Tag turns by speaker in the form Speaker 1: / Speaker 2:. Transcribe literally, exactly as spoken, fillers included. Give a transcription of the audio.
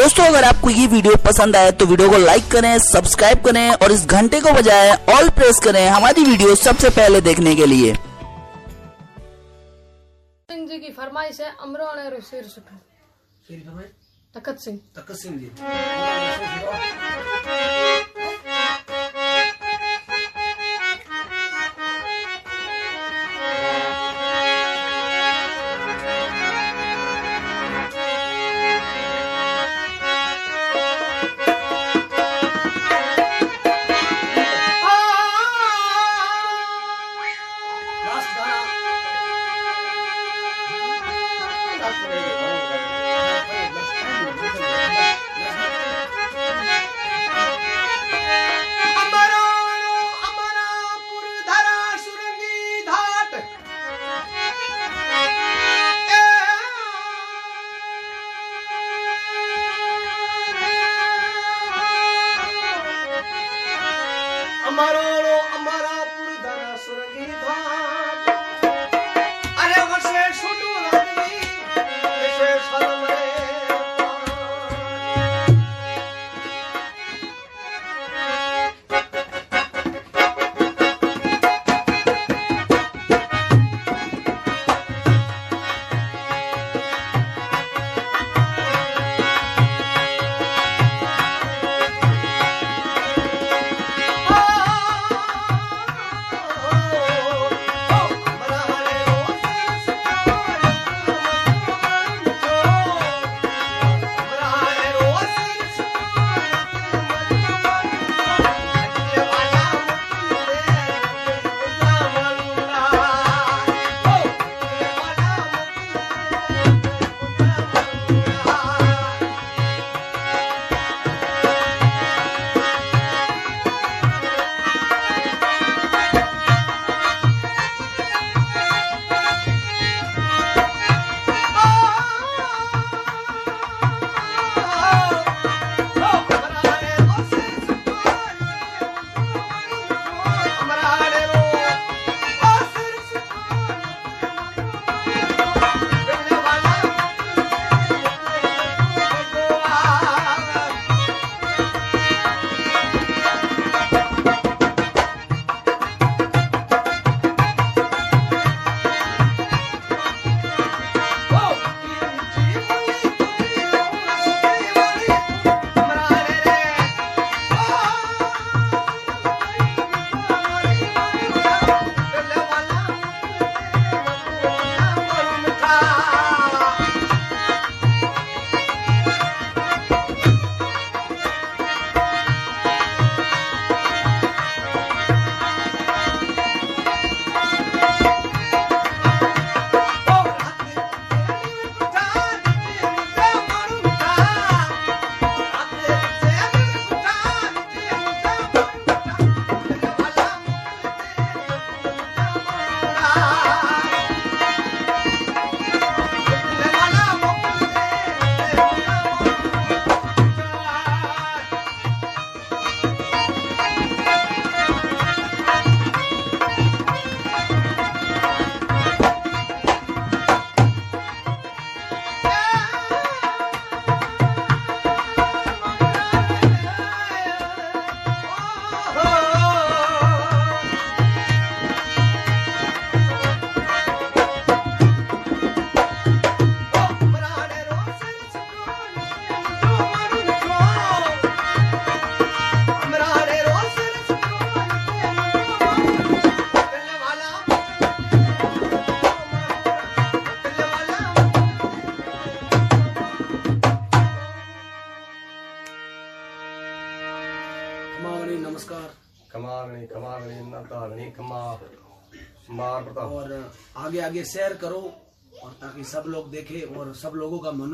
Speaker 1: दोस्तों अगर आपको ये वीडियो पसंद आए तो वीडियो को लाइक करें, सब्सक्राइब करें और इस घंटे को बजाएं ऑल प्रेस करें हमारी वीडियो सबसे पहले देखने के लिए।
Speaker 2: सिंह जी की फरमाइश है अमराने रो शेर सुठो।
Speaker 3: शेर फरमाइश
Speaker 2: तखत सिंह
Speaker 3: तखत सिंह जी।
Speaker 4: अमरो अमरापुर धरा सुरंगी घाट अरे वर्षे छोटू राजनी ऐसे शर्म रे
Speaker 3: नमस्कार।
Speaker 4: कमागणी कमागणी नतागणी कमा मार प्रताप
Speaker 3: और आगे आगे शेयर करो और ताकि सब लोग देखें और सब लोगों का मन